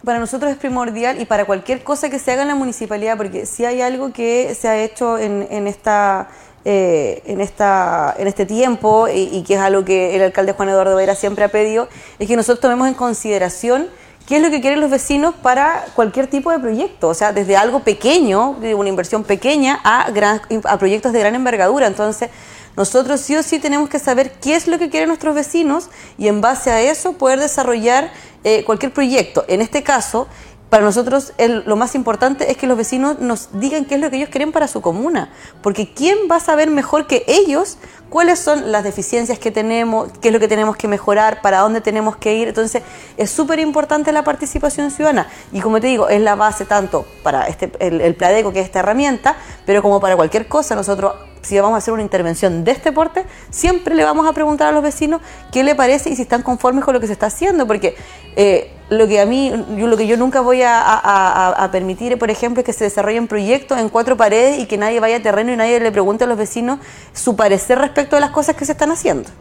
Para nosotros es primordial y para cualquier cosa que se haga en la municipalidad, porque si hay algo que se ha hecho en este tiempo y que es algo que el alcalde Juan Eduardo Vera siempre ha pedido, es que nosotros tomemos en consideración qué es lo que quieren los vecinos para cualquier tipo de proyecto, o sea, desde algo pequeño, de una inversión pequeña, a proyectos de gran envergadura. Entonces, nosotros sí o sí tenemos que saber qué es lo que quieren nuestros vecinos y en base a eso poder desarrollar cualquier proyecto. En este caso, para nosotros lo más importante es que los vecinos nos digan qué es lo que ellos quieren para su comuna, porque ¿quién va a saber mejor que ellos cuáles son las deficiencias que tenemos, qué es lo que tenemos que mejorar, para dónde tenemos que ir? Entonces es súper importante la participación ciudadana y como te digo, es la base tanto para el Pladeco, que es esta herramienta, pero como para cualquier cosa. Nosotros, si vamos a hacer una intervención de este porte, siempre le vamos a preguntar a los vecinos qué le parece y si están conformes con lo que se está haciendo, porque lo que yo nunca voy a permitir, por ejemplo, es que se desarrollen proyectos en 4 paredes y que nadie vaya a terreno y nadie le pregunte a los vecinos su parecer respecto de las cosas que se están haciendo.